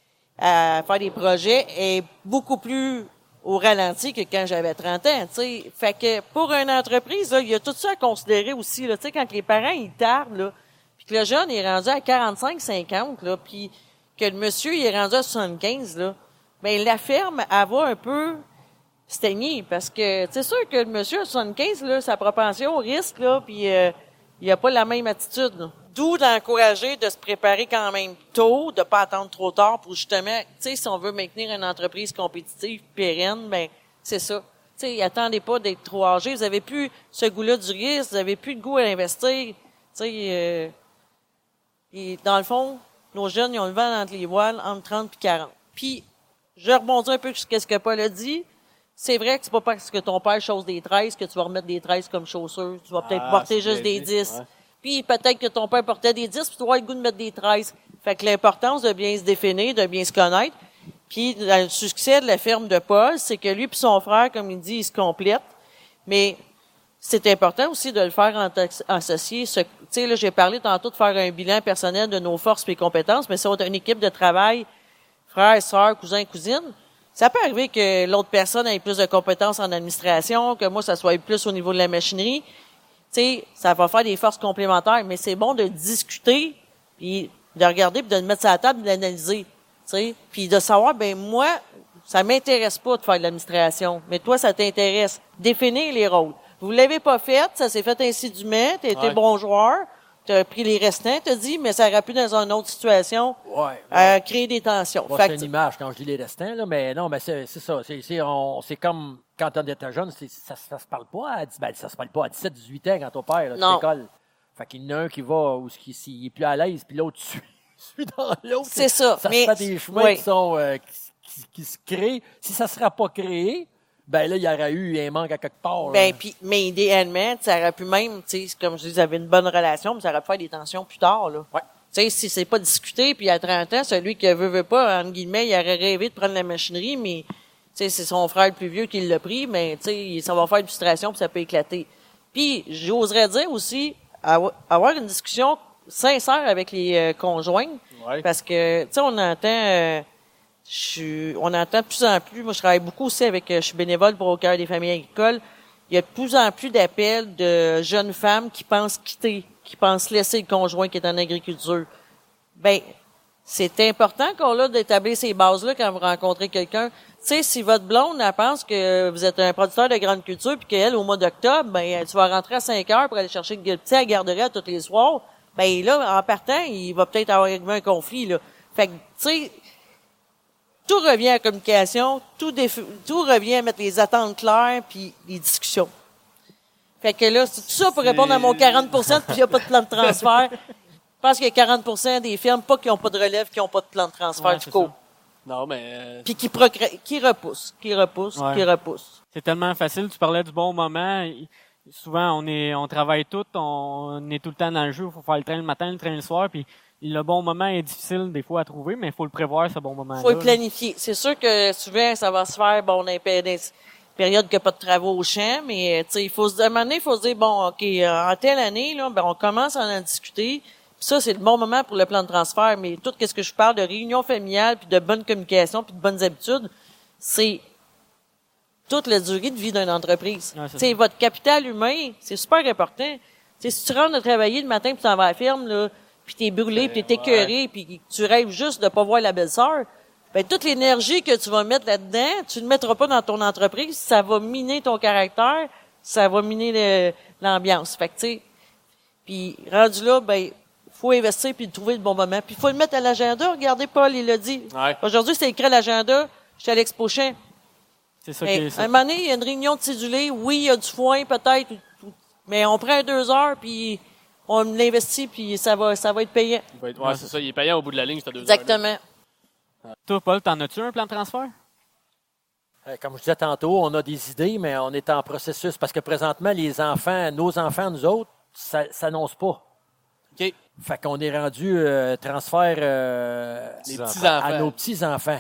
à faire des projets est beaucoup plus au ralenti que quand j'avais trente ans, tu sais. Fait que, pour une entreprise, là, il y a tout ça à considérer aussi, là, tu sais, quand les parents, ils tardent, là, puis que le jeune est rendu à quarante-cinq, cinquante, là, puis que le monsieur, il est rendu à soixante-quinze, là, ben, la ferme, elle va un peu stagner parce que c'est sûr que le monsieur à soixante-quinze, là, sa propension au risque, là, puis euh, il a pas la même attitude, là. D'où d'encourager de se préparer quand même tôt, de pas attendre trop tard pour justement, tu sais, si on veut maintenir une entreprise compétitive, pérenne, ben c'est ça. Tu sais, attendez pas d'être trop âgé. Vous avez plus ce goût-là du risque, vous avez plus de goût à investir. Tu sais, euh, et dans le fond, nos jeunes, ils ont le vent entre les voiles entre trente et quarante. Puis, je rebondis un peu sur ce que Paul a dit. C'est vrai que c'est pas parce que ton père chose des treize que tu vas remettre des treize comme chaussures. Tu vas peut-être Ah, porter c'est juste bien des dit, dix. ouais. Puis peut-être que ton père portait des dix, puis tu vas avoir le goût de mettre des treize. Fait que l'importance de bien se définir, de bien se connaître. Puis dans le succès de la ferme de Paul, c'est que lui puis son frère, comme il dit, ils se complètent. Mais c'est important aussi de le faire en tax- associé. Tu sais, là, j'ai parlé tantôt de faire un bilan personnel de nos forces et compétences, mais c'est une équipe de travail, frères, sœurs, cousins, cousines. Ça peut arriver que l'autre personne ait plus de compétences en administration, que moi, ça soit plus au niveau de la machinerie. Tu sais, ça va faire des forces complémentaires, mais c'est bon de discuter, puis de regarder, puis de le mettre sur la table, de l'analyser. Tu sais, puis de savoir, ben moi, ça m'intéresse pas de faire de l'administration, mais toi, ça t'intéresse. Définir les rôles. Vous l'avez pas fait, ça s'est fait insidieusement, t'as été Ouais. bon joueur, tu as pris les restants, tu as dit, mais ça aurait pu, dans une autre situation, Ouais. euh, créer des tensions. Bon, Fait c'est que- une image quand je dis les restants, là, mais non, mais c'est, c'est ça. C'est, c'est, on, c'est comme quand on était jeune, c'est, ça, ça se parle pas à dix, ben, ça se parle pas à dix-sept, dix-huit ans quand on perd, là, Non. à l'école. Fait qu'il y en a un qui va où il, il est plus à l'aise, puis l'autre suit, suit dans l'autre. C'est ça. Ça mais, se fait des chemins oui. qui sont, euh, qui, qui- qui se créent. Si ça ne sera pas créé, ben là, il y aurait eu un manque à quelque part. Ben, là. puis, mais idéalement, ça aurait pu même, tu sais, comme je dis, vous avez une bonne relation, mais ça aurait pu faire des tensions plus tard, là. Ouais. Tu sais, si c'est pas discuté, puis à trente ans, celui qui veut, veut pas, entre guillemets, il aurait rêvé de prendre la machinerie, mais, tu sais, c'est son frère le plus vieux qui l'a pris, mais, tu sais, ça va faire une frustration, puis ça peut éclater. Puis, j'oserais dire aussi, avo- avoir une discussion sincère avec les euh, conjoints, Ouais. parce que, tu sais, on entend, euh, je suis, on entend de plus en plus, moi je travaille beaucoup aussi avec, euh, je suis bénévole pour Au cœur des familles agricoles, il y a de plus en plus d'appels de jeunes femmes qui pensent quitter, qui pensent laisser le conjoint qui est en agriculture. Ben, c'est important qu'on là d'établir ces bases-là quand vous rencontrez quelqu'un. Tu sais, si votre blonde, elle pense que vous êtes un producteur de grande culture puis qu'elle, au mois d'octobre, ben, tu vas rentrer à cinq heures pour aller chercher le petit à la garderie à tous les soirs, ben là, en partant, il va peut-être avoir un conflit, là. Fait que, tu sais, tout revient à la communication, tout, déf- tout revient à mettre les attentes claires puis les discussions. Fait que là, c'est tout ça pour répondre à mon quarante pour cent puis il n'y a pas de plan de transfert. Je pense qu'il y a quarante pour cent des firmes, pas qui n'ont pas de relève, qui n'ont pas de plan de transfert Ouais, du c'est coup. ça. Non, mais. euh, Puis qui, procré- qui repoussent, qui repoussent, Ouais. qui repoussent. C'est tellement facile. Tu parlais du bon moment. Il- Souvent, on est, on travaille tout, on est tout le temps dans le jeu. Il faut faire le train le matin, le train le soir. Puis le bon moment est difficile des fois à trouver, mais il faut le prévoir, ce bon moment-là. Faut le là. planifier. C'est sûr que souvent, ça va se faire, bon, dans les péri- dans les périodes qu'il n'y a pas de travaux au champ, mais, tu sais, il faut se demander, il faut se dire, bon, OK, euh, en telle année, là, ben, on commence à en discuter. Puis ça, c'est le bon moment pour le plan de transfert, mais tout ce que je parle de réunion familiale, puis de bonne communication, puis de bonnes habitudes, c'est toute la durée de vie d'une entreprise. Ouais, c'est Tu sais, ça. votre capital humain, c'est super important. Tu sais, si tu rentres de travailler le matin puis tu t'en vas à la ferme, là, puis t'es brûlé, puis t'es écœuré, puis tu rêves juste de pas voir la belle-sœur, ben toute l'énergie que tu vas mettre là-dedans, tu ne mettras pas dans ton entreprise, ça va miner ton caractère, ça va miner le- l'ambiance. Fait que, tu sais, puis rendu là, ben faut investir puis trouver le bon moment. Puis faut le mettre à l'agenda. Regardez, Paul, il l'a dit. Ouais. Aujourd'hui, c'est écrit à l'agenda. J'étais à l'Expo Champ. C'est ça Hey, qui est à ça. un moment donné, il y a une réunion de cédulés. Oui, il y a du foin, peut-être. ou- ou- Mais on prend deux heures, puis on l'investit, puis ça va, ça va être payant. il va être- ouais, c'est ça, il est payant au bout de la ligne, c'est deux heures-là. Exactement. Toi, Paul, t'en as-tu un plan de transfert? Euh, Comme je disais tantôt, on a des idées, mais on est en processus. Parce que présentement, les enfants, nos enfants, nous autres, ça s'annonce pas. OK. Fait qu'on est rendu euh, transfert euh, Les à petits-enfants. nos petits-enfants.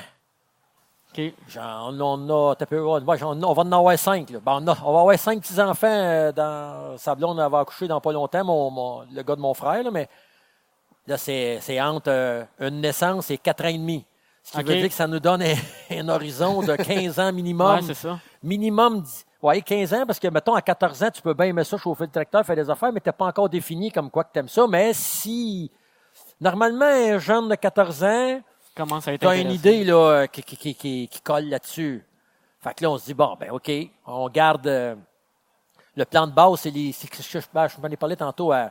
OK. Genre, on, on a, t'as peu- ouais, ouais, j'en- on va en avoir cinq. Là. Ben, on, a- on va avoir cinq petits-enfants euh, dans Sablon. On va accoucher dans pas longtemps, mon, mon- le gars de mon frère. Là, mais là, c'est, c'est entre euh, une naissance et quatre ans et demi. Ce qui OK. veut dire que ça nous donne un, un horizon de quinze ans minimum. Ouais, c'est ça. minimum dix ouais, quinze ans, parce que, mettons, à quatorze ans, tu peux bien aimer ça, chauffer le tracteur, faire des affaires, mais tu n'as pas encore défini comme quoi que tu aimes ça. Mais si, normalement, un jeune de quatorze ans, Commence à être tu as une intéressant. idée là, qui, qui, qui, qui, qui colle là-dessus. Fait que là, on se dit, bon, ben OK, on garde euh, le plan de base, c'est les. C'est, je, je, ben, je m'en ai parlé tantôt à,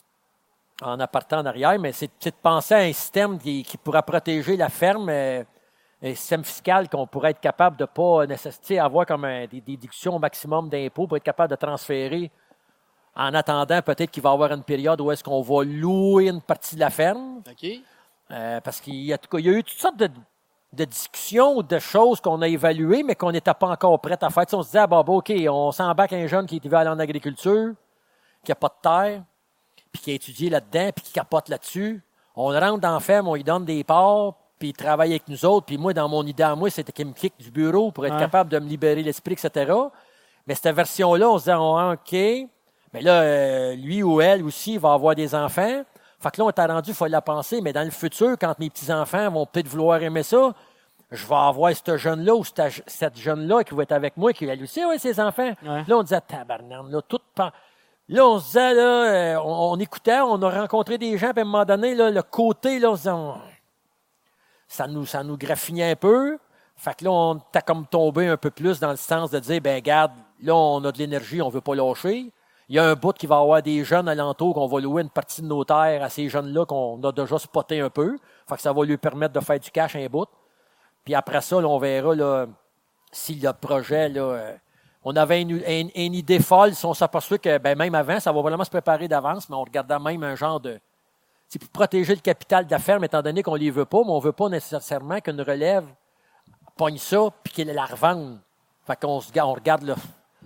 en appartant en arrière, mais c'est, c'est de penser à un système qui, qui pourra protéger la ferme, euh, un système fiscal qu'on pourrait être capable de pas nécessiter avoir comme un- des des déductions au maximum d'impôts pour être capable de transférer en attendant peut-être qu'il va y avoir une période où est-ce qu'on va louer une partie de la ferme. OK. Euh, parce qu'il y a, il y a eu toutes sortes de, de discussions, de choses qu'on a évaluées, mais qu'on n'était pas encore prêt à faire. Tu sais, on se disait, ah, bon, bon, OK, on s'embarque un jeune qui veut aller en agriculture, qui n'a pas de terre, puis qui a étudié là-dedans, puis qui capote là-dessus. On le rentre dans la ferme, on lui donne des parts, puis il travaille avec nous autres. Puis moi, dans mon idée à moi, c'était qu'il me kick du bureau pour être Ouais. capable de me libérer l'esprit, et cetera. Mais cette version-là, on se disait, ah, OK, mais là, euh, lui ou elle aussi va avoir des enfants. Fait que là, on t'a rendu, il faut la penser, mais dans le futur, quand mes petits-enfants vont peut-être vouloir aimer ça, je vais avoir ce jeune-là ou cette, cette jeune-là qui va être avec moi, qui elle aussi, ouais, ses enfants. Ouais. Là, on disait, tabarnane, là, tout pen- Là, on se disait, là, euh, on, on écoutait, on a rencontré des gens, puis à un moment donné, là, le côté, là, on se disait, on- ça nous, ça nous graffinait un peu. Fait que là, on t'a comme tombé un peu plus dans le sens de dire, ben, garde, là, on a de l'énergie, on veut pas lâcher. Il y a un bout qui va avoir des jeunes alentours qu'on va louer une partie de nos terres à ces jeunes-là qu'on a déjà spoté un peu. Fait que ça va lui permettre de faire du cash un bout. Puis après ça, là, on verra là, si le projet, là, euh, on avait une, une, une idée folle, si on s'aperçoit que ben, même avant, ça va vraiment se préparer d'avance, mais on regardait même un genre de... C'est pour protéger le capital de la ferme, étant donné qu'on ne les veut pas, mais on ne veut pas nécessairement qu'une relève pogne ça puis qu'elle la revende. Fait qu'on se, on regarde là,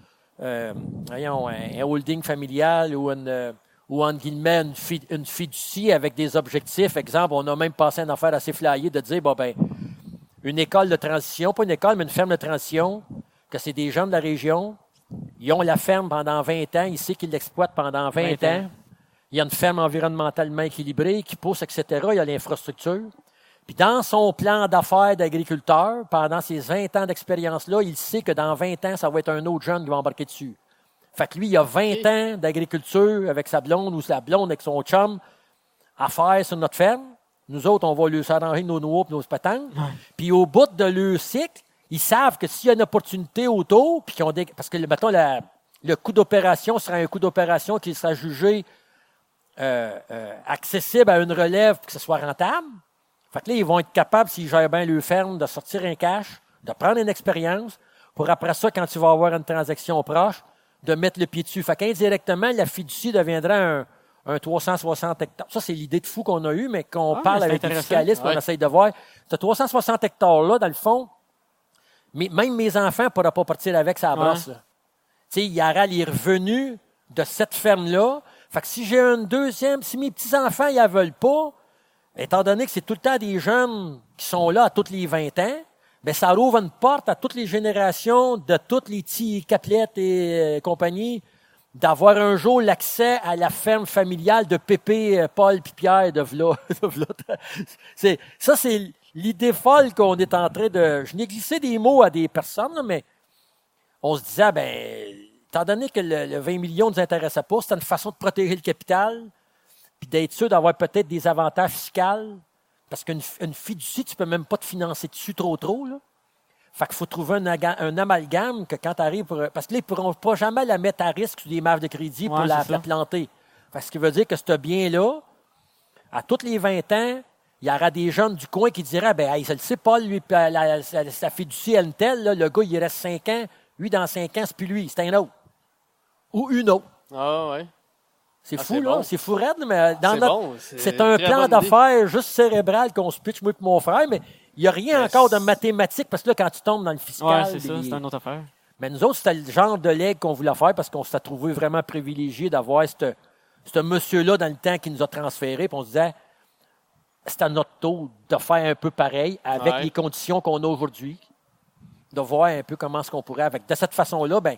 euh, voyons, un, un holding familial ou une, euh, ou en guillemets une, fi, une fiducie avec des objectifs. Exemple, on a même passé une affaire assez flyée de dire, bon ben, une école de transition, pas une école, mais une ferme de transition, que c'est des gens de la région, ils ont la ferme pendant vingt ans, ils savent qu'ils l'exploitent pendant vingt, vingt ans. ans. Il y a une ferme environnementalement équilibrée qui pousse, et cetera. Il y a l'infrastructure. Puis dans son plan d'affaires d'agriculteur, pendant ces vingt ans d'expérience-là, il sait que dans vingt ans, ça va être un autre jeune qui va embarquer dessus. Fait que lui, il a vingt ans d'agriculture avec sa blonde ou sa blonde avec son chum à faire sur notre ferme. Nous autres, on va lui s'arranger nos noix et nos pétanques. Ouais. Puis au bout de leur cycle, ils savent que s'il y a une opportunité autour, puis qu'ils ont des... parce que, mettons, la... le coût d'opération sera un coût d'opération qui sera jugé euh, euh, accessible à une relève pour que ce soit rentable. Fait que là, ils vont être capables, s'ils gèrent bien leur ferme, de sortir un cash, de prendre une expérience, pour après ça, quand tu vas avoir une transaction proche, de mettre le pied dessus. Fait qu'indirectement, la fiducie deviendra un, un trois cent soixante hectares. Ça, c'est l'idée de fou qu'on a eue, mais qu'on ah, parle mais avec les fiscalistes, ouais. On essaye de voir. Ce trois cent soixante hectares-là, dans le fond, mais même mes enfants ne pourraient pas partir avec sa brosse. Ouais. Tu sais, il y aura les revenus de cette ferme-là. Fait que si j'ai un deuxième, si mes petits-enfants ne la veulent pas, étant donné que c'est tout le temps des jeunes qui sont là à tous les vingt ans, bien, ça ouvre une porte à toutes les générations de toutes les petits Caplettes et euh, compagnie d'avoir un jour l'accès à la ferme familiale de Pépé, Paul puis Pierre de V'là. c'est, ça, c'est l'idée folle qu'on est en train de... Je n'ai glissé des mots à des personnes, là, mais on se disait, ben, étant donné que le, le vingt millions ne nous intéressait pas, c'était une façon de protéger le capital puis d'être sûr d'avoir peut-être des avantages fiscaux. Parce qu'une une fiducie, tu ne peux même pas te financer dessus trop trop. Là. Fait qu'il faut trouver un, un amalgame que quand tu arrives pour. Parce que là, ils ne pourront pas jamais la mettre à risque sur des marges de crédit pour ouais, la, la planter. Fait que ce qui veut dire que ce bien-là, à tous les vingt ans, il y aura des jeunes du coin qui diraient ben, hey, ça le sait pas, lui, la, la, la, la fiducie, elle telle, là, le gars, il reste cinq ans. Lui, dans cinq ans, c'est plus lui, c'est un autre. Ou une autre. Ah, ouais. C'est ah, fou, c'est là. Bon. C'est fou raide, mais dans c'est notre... bon. C'est, c'est un plan d'affaires juste cérébral qu'on se pitch, moi et mon frère, mais il n'y a rien yes. encore de mathématiques, parce que là, quand tu tombes dans le fiscal... Ouais, c'est les... ça, c'est une autre affaire. Mais nous autres, c'était le genre de legs qu'on voulait faire, parce qu'on s'est trouvé vraiment privilégié d'avoir ce ce monsieur-là dans le temps qui nous a transféré, puis on se disait, c'est à notre tour de faire un peu pareil, avec ouais. les conditions qu'on a aujourd'hui, de voir un peu comment est-ce qu'on pourrait... avec De cette façon-là, ben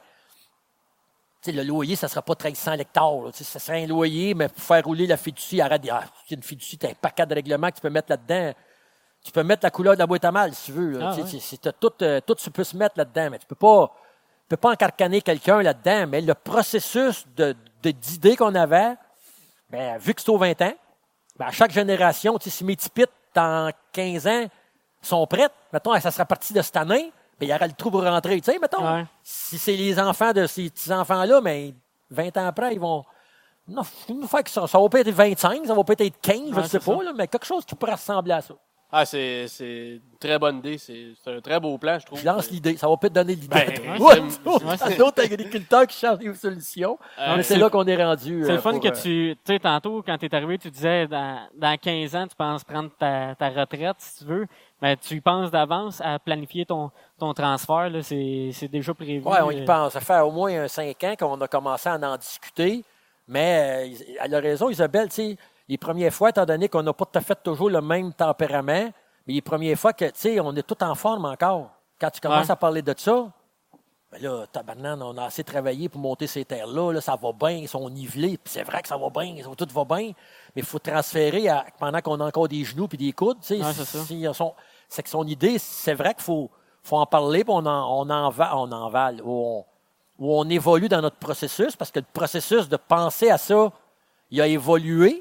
T'sais, le loyer, ça ne sera pas treize cents hectares. Là. Ça serait un loyer, mais pour faire rouler la fiducie, il y aura des, ah, une fiducie, tu as un paquet de règlements que tu peux mettre là-dedans. Tu peux mettre la couleur de la boîte à mal, si tu veux. Ah, ouais. c'est, tout, euh, tout tu peux se mettre là-dedans, mais tu ne peux pas, tu peux pas encarcaner quelqu'un là-dedans. Mais le processus de, de, d'idées qu'on avait, ben, vu que c'est aux vingt ans, ben, à chaque génération, si mes petits pits, dans quinze ans, sont prêtes, mettons, ça sera parti de cette année, ben, il y aura le trou pour rentrer. Tu sais, mettons, ouais. si c'est les enfants de ces petits-enfants-là, mais vingt ans après, ils vont... Non, nous faire que ça, ça va peut-être être vingt-cinq, ça va peut-être être quinze, ouais, je ne sais pas, là, mais quelque chose qui pourrait ressembler à ça. Ah, c'est, c'est une très bonne idée. C'est, c'est un très beau plan, je trouve. Je lance l'idée. Ça va peut-être donner l'idée. Ben, ouais, c'est, c'est d'autres agriculteurs qui cherchent des solutions. Euh, mais c'est, c'est là qu'on est rendu. C'est euh, le fun pour, que euh... tu... Tu sais, tantôt, quand tu es arrivé, tu disais, dans, dans quinze ans, tu penses prendre ta, ta retraite, si tu veux. Mais tu y penses d'avance à planifier ton, ton transfert. Là, c'est, c'est déjà prévu. Oui, on y pense. Ça fait au moins un cinq ans qu'on a commencé à en discuter. Mais euh, elle a raison, Isabelle, tu sais, les premières fois, étant donné qu'on n'a pas tout à fait toujours le même tempérament, mais les premières fois que, tu sais, on est tout en forme encore. Quand tu commences ouais. à parler de ça, ben là, tabarnak, on a assez travaillé pour monter ces terres-là, là, ça va bien, ils sont nivelés, puis c'est vrai que ça va bien, tout va bien, mais il faut transférer à, pendant qu'on a encore des genoux puis des coudes, tu sais. Ouais, c'est, si, si son, c'est que son idée, c'est vrai qu'il faut, faut en parler, puis on en, on en, va, on en vale, où on, où on évolue dans notre processus, parce que le processus de penser à ça, il a évolué,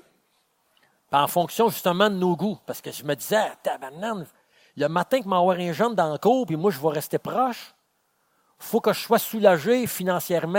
en fonction justement de nos goûts. Parce que je me disais, tabarnak, le matin que m'envoie un jeune dans le cours, puis moi je vais rester proche, il faut que je sois soulagé financièrement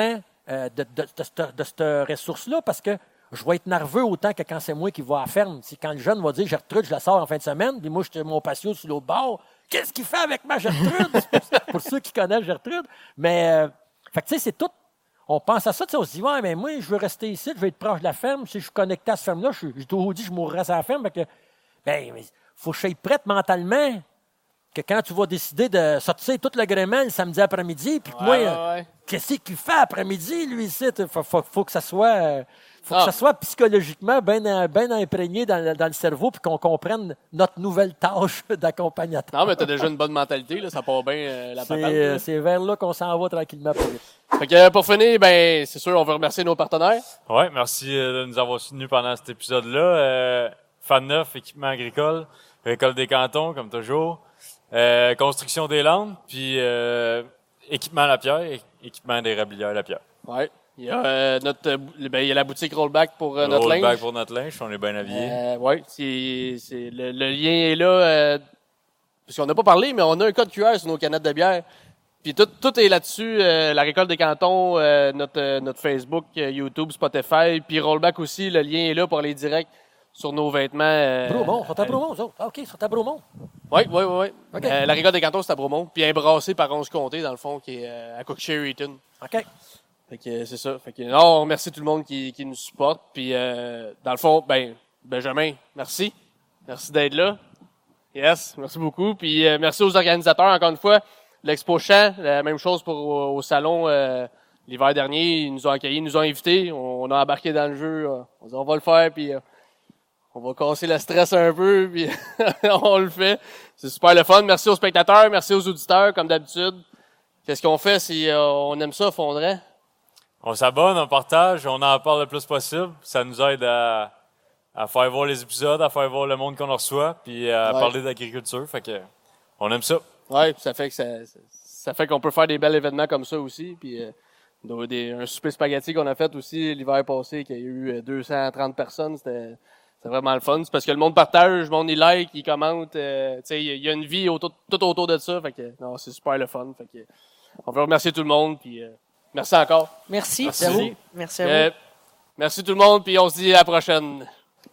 euh, de, de, de, cette- de cette ressource-là parce que je vais être nerveux autant que quand c'est moi qui vais à la ferme. C'est quand le jeune va dire Gertrude, je la sors en fin de semaine, puis moi, je mon patio sur l'autre bord. Qu'est-ce qu'il fait avec ma Gertrude? pour, pour ceux qui connaissent Gertrude. Mais, euh, fait que tu sais, c'est tout. On pense à ça, tu sais, on se dit, ouais, mais moi, je veux rester ici, je veux être proche de la ferme. Si je suis connecté à cette ferme-là, je, je dois dire, je mourrai à la ferme. Fait que, ben, il faut que je sois prête mentalement. Que quand tu vas décider de sortir tout l'agrément le samedi après-midi, puis que moi, Ouais, euh, ouais, ouais. qu'est-ce qu'il fait après-midi, lui, ici? Il faut, faut, faut que ça soit, euh, faut Ah. que ça soit psychologiquement bien ben imprégné dans, le- dans le cerveau, puis qu'on comprenne notre nouvelle tâche d'accompagnateur. Non, mais t'as déjà une bonne mentalité, là, ça part bien euh, la C'est patente. euh, là. c'est vers là qu'on s'en va tranquillement. Pour vite. Fait que euh, pour finir, ben c'est sûr, on veut remercier nos partenaires. Ouais, merci euh, de nous avoir soutenus pendant cet épisode-là. Euh, Fan neuf, équipement agricole, Récolte des cantons, comme toujours. Euh, construction des Landes, puis euh, équipement Lapierre, é- équipement des Rablières Lapierre. Ouais. Il y a euh, notre euh, ben, il y a la boutique Rollback pour euh, notre Rollback linge. pour notre linge, on est bien habillés. Euh, ouais, c'est, c'est le, le lien est là. Euh, parce qu'on n'a pas parlé, mais on a un code Q R sur nos canettes de bière. Puis tout, tout est là-dessus. euh, la récolte des cantons, euh, notre, euh, notre Facebook, euh, YouTube, Spotify, puis Rollback aussi. Le lien est là pour aller direct sur nos vêtements. Euh, Bromont, ils sont à Bromont, eux autres. Ah, OK, ils sont à Bromont. Oui, oui, oui. oui. OK. Euh, la récolte des cantons, c'est à Bromont. Puis embrassé par Onze Comté, dans le fond, qui est euh, à Cook-Sherryton. OK. Fait que euh, c'est ça. Fait que non, on remercie tout le monde qui, qui nous supporte. Puis euh, dans le fond, ben Benjamin, merci. Merci d'être là. Yes, merci beaucoup. Puis euh, merci aux organisateurs, encore une fois. L'Expo Champ, la même chose pour au, au salon euh, l'hiver dernier. Ils nous ont accueillis, ils nous ont invités. On, on a embarqué dans le jeu. euh, On dit on va le faire, puis euh, on va casser le stress un peu, puis on le fait. C'est super le fun. Merci aux spectateurs, merci aux auditeurs, comme d'habitude. Qu'est-ce qu'on fait si euh, on aime ça, Fondrait? On s'abonne, on partage, on en parle le plus possible. Ça nous aide à, à faire voir les épisodes, à faire voir le monde qu'on reçoit, puis à Ouais. parler d'agriculture. Fait que on aime ça. Ouais, puis ça fait que ça, ça, ça fait qu'on peut faire des bels événements comme ça aussi. Puis euh, des, des- un souper spaghetti qu'on a fait aussi l'hiver passé, qu'il y a eu euh, deux cent trente personnes, c'était c'était vraiment le fun. C'est parce que le monde partage, le monde il like, il commente. Euh, tu sais, il y, a- il y a une vie autour, tout autour de ça. Fait que non, c'est super le fun. Fait que on veut remercier tout le monde. Puis euh, merci encore. Merci. Merci. à vous. Merci à Euh, vous. merci tout le monde. Puis on se dit à la prochaine.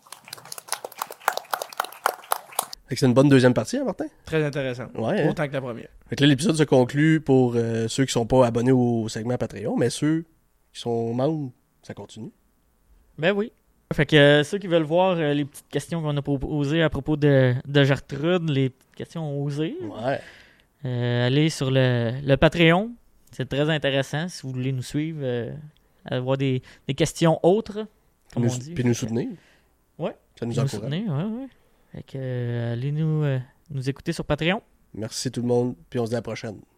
Fait que c'est une bonne deuxième partie, hein, Martin? Très intéressant. Ouais, hein? Autant que la première. Fait que là, l'épisode se conclut pour euh, ceux qui sont pas abonnés au segment Patreon, mais ceux qui sont membres, ça continue. Ben oui. Fait que euh, ceux qui veulent voir euh, les petites questions qu'on a posées à propos de, de Gertrude, les petites questions osées, Ouais. euh, allez sur le, le Patreon. C'est très intéressant si vous voulez nous suivre, euh, avoir des, des questions autres, comme Nous- on dit. Puis nous soutenir. Ouais. Ça nous Nous encourage. soutenir, ouais, ouais. Fait que euh, allez nous, euh, nous écouter sur Patreon. Merci tout le monde, puis on se dit à la prochaine.